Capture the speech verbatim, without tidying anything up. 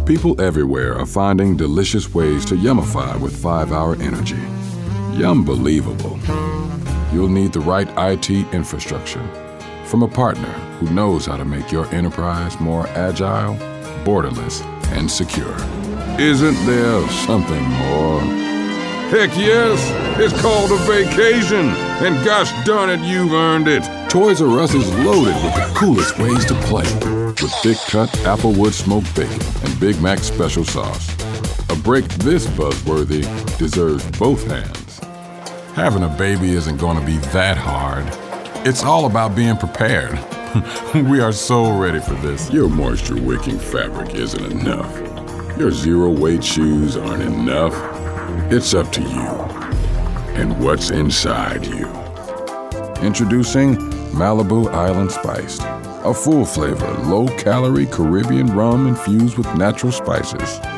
People everywhere are finding delicious ways to yummify with five hour Energy. Yum-believable. You'll need the right I T infrastructure from a partner who knows how to make your enterprise more agile, borderless, and secure. Isn't there something more? Heck yes! It's called a vacation! And gosh darn it, you've earned it! Toys R Us is loaded with the coolest ways to play. With thick-cut Applewood smoked bacon and Big Mac special sauce. A break this buzzworthy deserves both hands. Having a baby isn't going to be that hard. It's all about being prepared. We are so ready for this. Your moisture-wicking fabric isn't enough. Your zero-weight shoes aren't enough. It's up to you and what's inside you. Introducing Malibu Island Spiced, a full-flavor, low-calorie Caribbean rum infused with natural spices.